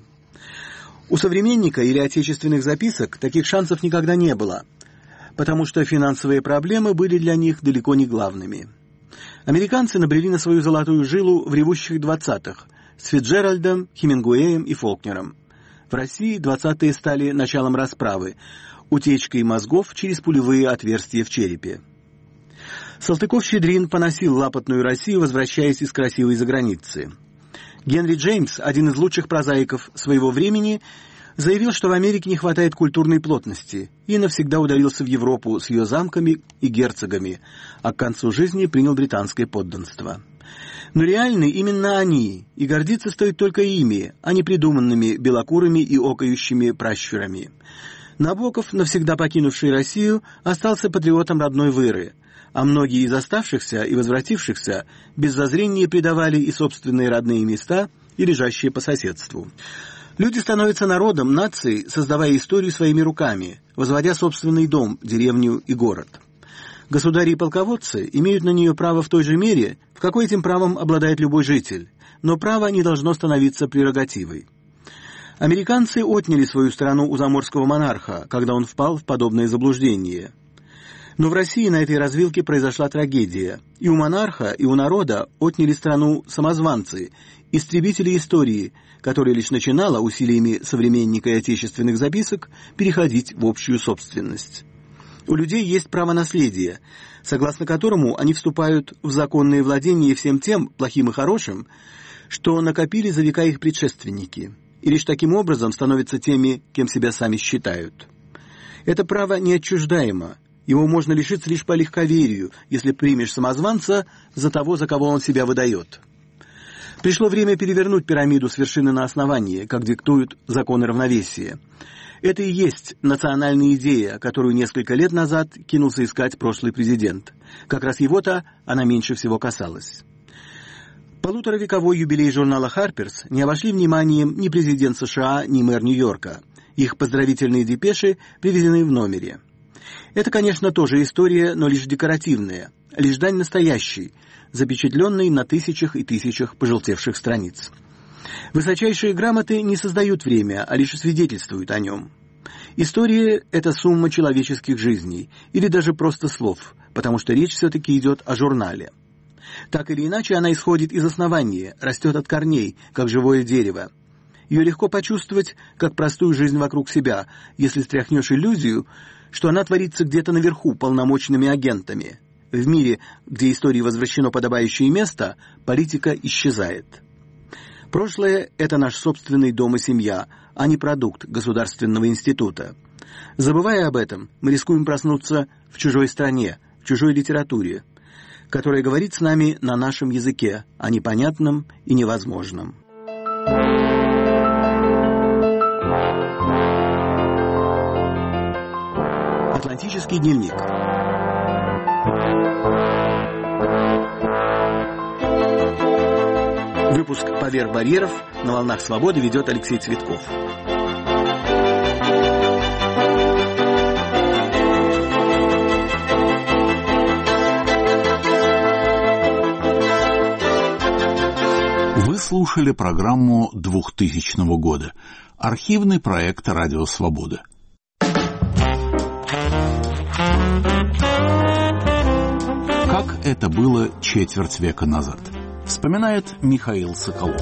У «Современника» или «Отечественных записок» таких шансов никогда не было, потому что финансовые проблемы были для них далеко не главными. Американцы набрели на свою золотую жилу в ревущих 20-х с Фицджеральдом, Хемингуэем и Фолкнером. В России 20-е стали началом расправы, утечкой мозгов через пулевые отверстия в черепе. Салтыков-Щедрин поносил лапотную Россию, возвращаясь из красивой заграницы. Генри Джеймс, один из лучших прозаиков своего времени, заявил, что в Америке не хватает культурной плотности, и навсегда удалился в Европу с ее замками и герцогами, а к концу жизни принял британское подданство. Но реальны именно они, и гордиться стоит только ими, а не придуманными белокурыми и окающими пращурами. Набоков, навсегда покинувший Россию, остался патриотом родной Выры, а многие из оставшихся и возвратившихся без зазрения предавали и собственные родные места, и лежащие по соседству. Люди становятся народом, нацией, создавая историю своими руками, возводя собственный дом, деревню и город. Государи и полководцы имеют на нее право в той же мере, в какой этим правом обладает любой житель, но право не должно становиться прерогативой. Американцы отняли свою страну у заморского монарха, когда он впал в подобное заблуждение. Но в России на этой развилке произошла трагедия. И у монарха, и у народа отняли страну самозванцы, истребители истории, которая лишь начинала усилиями современника и отечественных записок переходить в общую собственность. У людей есть право наследия, согласно которому они вступают в законные владения всем тем, плохим и хорошим, что накопили за века их предшественники, и лишь таким образом становятся теми, кем себя сами считают. Это право неотчуждаемо, его можно лишиться лишь по легковерию, если примешь самозванца за того, за кого он себя выдает. Пришло время перевернуть пирамиду с вершины на основание, как диктуют законы равновесия. Это и есть национальная идея, которую несколько лет назад кинулся искать прошлый президент. Как раз его-то она меньше всего касалась. Полуторавековой юбилей журнала «Харперс» не обошли вниманием ни президент США, ни мэр Нью-Йорка. Их поздравительные депеши привезены в номере. Это, конечно, тоже история, но лишь декоративная. лишь дань настоящей, запечатленной на тысячах и тысячах пожелтевших страниц. Высочайшие грамоты не создают время, а лишь свидетельствуют о нем. История – это сумма человеческих жизней, или даже просто слов, потому что речь все-таки идет о журнале. Так или иначе, она исходит из основания, растет от корней, как живое дерево. Ее легко почувствовать, как простую жизнь вокруг себя, если стряхнешь иллюзию, что она творится где-то наверху полномочными агентами. В мире, где истории возвращено подобающее место, политика исчезает. Прошлое – это наш собственный дом и семья, а не продукт государственного института. Забывая об этом, мы рискуем проснуться в чужой стране, в чужой литературе, которая говорит с нами на нашем языке, о непонятном и невозможном. Атлантический дневник. Выпуск «Поверх барьеров» на волнах свободы ведет Алексей Цветков. Вы слушали программу 2000 года. Архивный проект «Радио Свобода». Как это было четверть века назад? Вспоминает Михаил Соколов.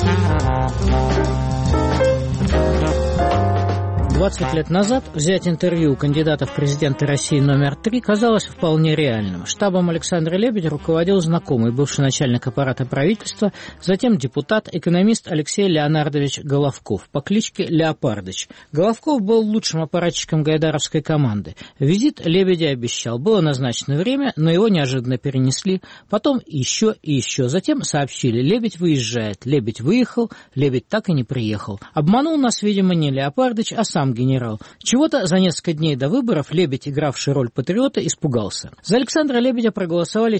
20 лет назад взять интервью у кандидата в президенты России номер 3 казалось вполне реальным. Штабом Александра Лебедя руководил знакомый, бывший начальник аппарата правительства, затем депутат, экономист Алексей Леонардович Головков по кличке Леопардыч. Головков был лучшим аппаратчиком гайдаровской команды. Визит Лебедя обещал. Было назначено время, но его неожиданно перенесли. Потом еще и еще. Затем сообщили: Лебедь выезжает. Лебедь выехал, Лебедь так и не приехал. Обманул нас, видимо, не Леопардыч, а сам генерал. Чего-то за несколько дней до выборов Лебедь, игравший роль патриота, испугался. За Александра Лебедя проголосовали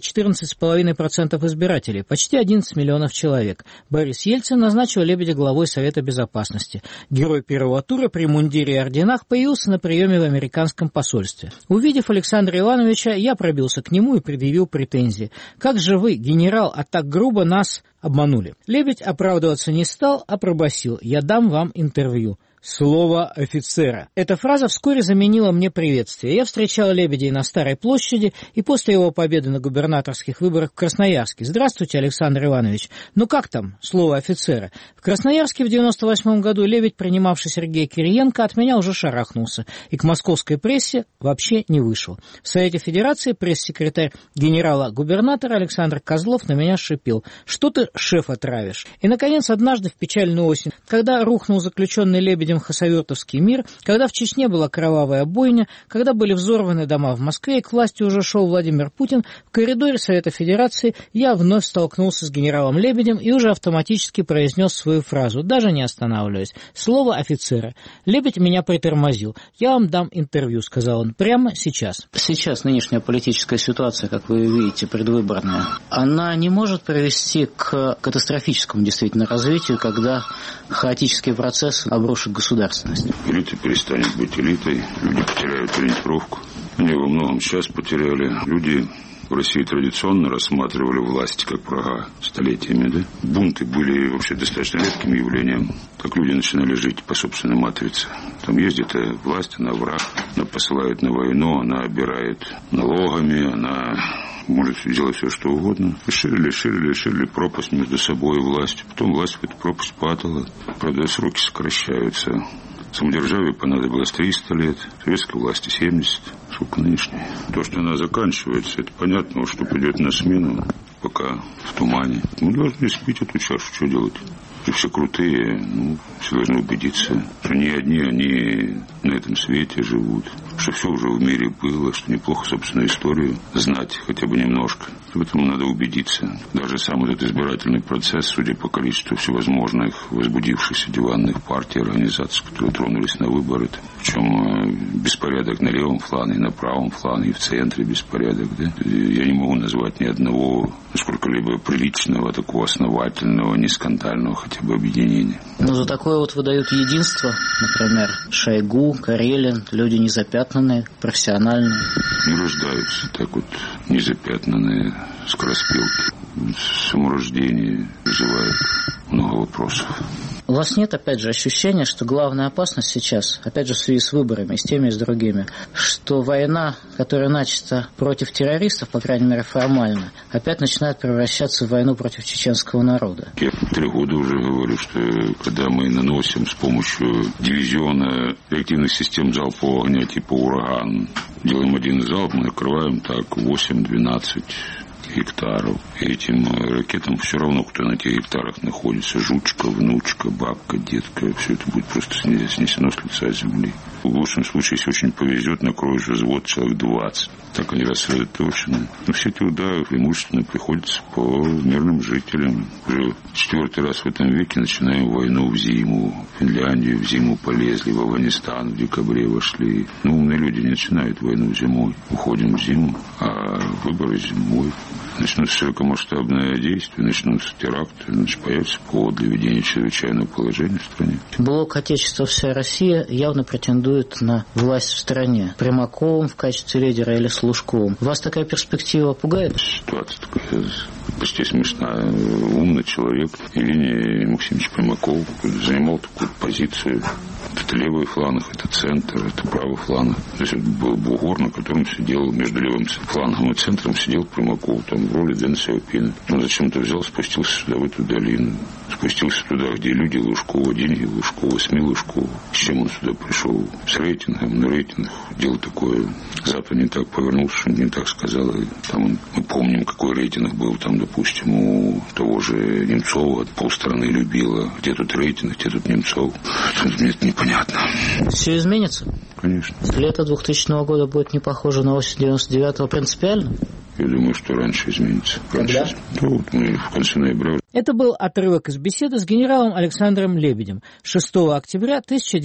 14,5% избирателей, почти 11 миллионов человек. Борис Ельцин назначил Лебедя главой Совета Безопасности. Герой первого тура при мундире и орденах появился на приеме в американском посольстве. Увидев Александра Ивановича, я пробился к нему и предъявил претензии. «Как же вы, генерал, а так грубо нас обманули?» Лебедь оправдываться не стал, а пробасил: «Я дам вам интервью». Слово офицера. Эта фраза вскоре заменила мне приветствие. Я встречал Лебедя на Старой площади и после его победы на губернаторских выборах в Красноярске. «Здравствуйте, Александр Иванович. Ну как там слово офицера?» В Красноярске в 98 году Лебедь, принимавший Сергея Кириенко, от меня уже шарахнулся и к московской прессе вообще не вышел. В Совете Федерации пресс-секретарь генерала-губернатора Александр Козлов на меня шипел: «Что ты шефа травишь?» И, наконец, однажды в печальную осень, когда рухнул заключенный Лебедем Хасавюртовский мир, когда в Чечне была кровавая бойня, когда были взорваны дома в Москве и к власти уже шел Владимир Путин, в коридоре Совета Федерации я вновь столкнулся с генералом Лебедем и уже автоматически произнес свою фразу, даже не останавливаясь: «Слово офицера». Лебедь меня притормозил. «Я вам дам интервью», — сказал он, — «прямо сейчас». Сейчас нынешняя политическая ситуация, как вы видите, предвыборная, она не может привести к катастрофическому действительно развитию, когда хаотический процесс обрушит государственность. Элита перестанет быть элитой, люди потеряют ориентировку. Они во многом сейчас потеряли. Люди в России традиционно рассматривали власть как врага столетиями, да? Бунты были вообще достаточно редким явлением. Так люди начинали жить по собственной матрице. Там ездит власть, она враг, она посылает на войну, она обирает налогами, она может делать все, что угодно. Ширили пропасть между собой и властью. Потом власть в эту пропасть падала. Правда, сроки сокращаются. Самодержавию понадобилось 300 лет, советской власти 70. Сколько нынешней? То, что она заканчивается, это понятно, что придет на смену, пока в тумане. Мы должны спить эту чашу, что делать? И все крутые, все должны убедиться, что не одни они на этом свете живут, что все уже в мире было, что неплохо собственную историю знать хотя бы немножко. В этом надо убедиться. Даже сам этот избирательный процесс, судя по количеству всевозможных возбудившихся диванных партий, организаций, которые тронулись на выборы, причем беспорядок на левом флане, и на правом флане, и в центре беспорядок. Да? Я не могу назвать ни одного сколько-либо приличного, такого основательного, не скандального, хотя хотя бы объединение. Но за такое вот выдают единство, например, Шойгу, Карелин, люди незапятнанные, профессиональные. Не рождаются так вот незапятнанные скороспелки. Саморождение вызывает много вопросов. У вас нет, опять же, ощущения, что главная опасность сейчас, опять же, в связи с выборами, и с теми, и с другими, что война, которая начата против террористов, по крайней мере, формально, опять начинает превращаться в войну против чеченского народа? Я 3 года уже говорю, что когда мы наносим с помощью дивизиона реактивных систем залпового огня типа «Ураган», делаем один залп, мы накрываем так 8-12 гектаров. Этим ракетам все равно, кто на этих гектарах находится. Жучка, внучка, бабка, детка. Все это будет просто снесено с лица земли. В лучшем случае, если очень повезет, накроешь взвод человек 20. Так они рассредоточены. Но все эти удары преимущественно приходятся по мирным жителям. Уже 4-й раз в этом веке начинаем войну в зиму. В Финляндию в зиму полезли, в Афганистан в декабре вошли. Но умные люди не начинают войну зимой. Уходим в зиму, а выборы зимой. Начнутся широкомасштабные действия, начнутся теракты, значит, появится повод для введения чрезвычайного положения в стране. Блок Отечества «Вся Россия» явно претендует на власть в стране. Примаковым в качестве лидера или Слушковым. Вас такая перспектива пугает? Ситуация такая почти смешная. Умный человек Евгений Максимович Примаков занимал такую позицию. Это левый фланг, это центр, это правый фланг. То есть это был бугор, на котором сидел между левым флангом и центром сидел Примаков, там в роли Дэн Сяопина. Он зачем-то взял, спустился сюда, в эту долину. Спустился туда, где люди Лужкова, деньги Лужкова, СМИ Лужкова. С чем он сюда пришел? С рейтингом, на рейтинг. Дело такое. Запад не так повернулся, что не так сказал. И там мы помним, какой рейтинг был там, допустим, у того же Немцова. Полстраны любила. Где тут рейтинг, где тут Немцов? Мне это непонятно. Все изменится? Конечно. Лето 2000 года будет не похоже на осень 99-го принципиально? Я думаю, что раньше изменится. Когда? Ну, в конце ноября. Это был отрывок из беседы с генералом Александром Лебедем 6 октября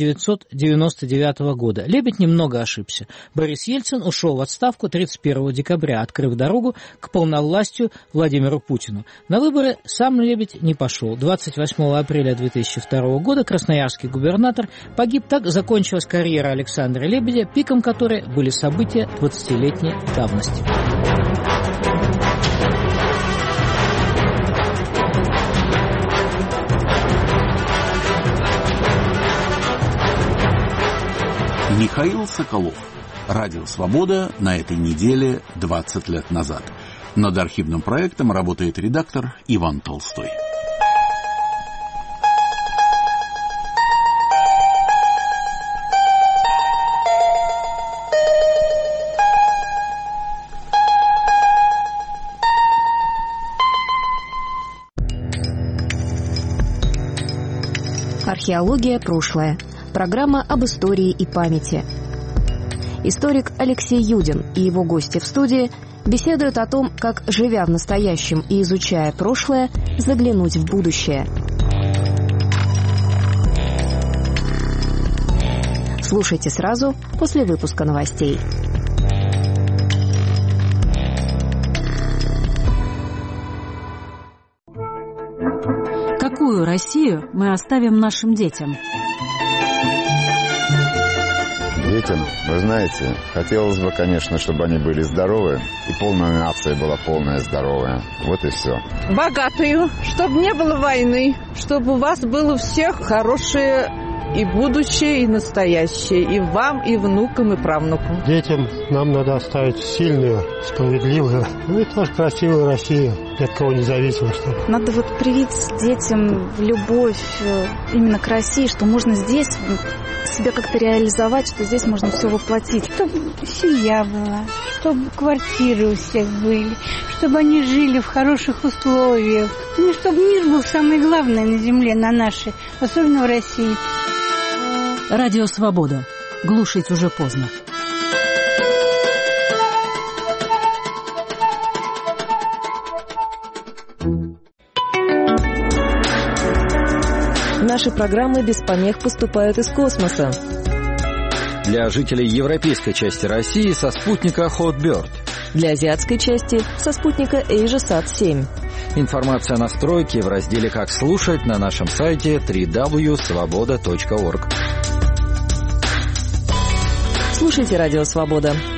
1999 года. Лебедь немного ошибся. Борис Ельцин ушел в отставку 31 декабря, открыв дорогу к полновластию Владимиру Путину. На выборы сам Лебедь не пошел. 28 апреля 2002 года красноярский губернатор погиб. Так закончилась карьера Александра Лебедя, пиком которой были события 20-летней давности. Михаил Соколов. Радио «Свобода» на этой неделе 20 лет назад. Над архивным проектом работает редактор Иван Толстой. Археология. Прошлое. Программа об истории и памяти. Историк Алексей Юдин и его гости в студии беседуют о том, как, живя в настоящем и изучая прошлое, заглянуть в будущее. Слушайте сразу после выпуска новостей. Какую Россию мы оставим нашим детям? Детям, вы знаете, хотелось бы, конечно, чтобы они были здоровы, и полная нация была полная здоровая. Вот и все. Богатую, чтобы не было войны, чтобы у вас было всех хорошее и будущее, и настоящее, и вам, и внукам, и правнукам. Детям нам надо оставить сильную, справедливую, и тоже красивую Россию, ни от кого не зависимо. Надо вот привить детям любовь именно к России, что можно здесь себя как-то реализовать, что здесь можно все воплотить. Чтобы семья была, чтобы квартиры у всех были, чтобы они жили в хороших условиях. Ну, чтобы мир был самое главное на земле, на нашей, особенно в России. Радио «Свобода». Глушить уже поздно. Наши программы без помех поступают из космоса. Для жителей европейской части России со спутника Hotbird. Для азиатской части со спутника AsiaSat-7. Информация о настройке в разделе «Как слушать» на нашем сайте www.svoboda.org. Слушайте «Радио Свобода».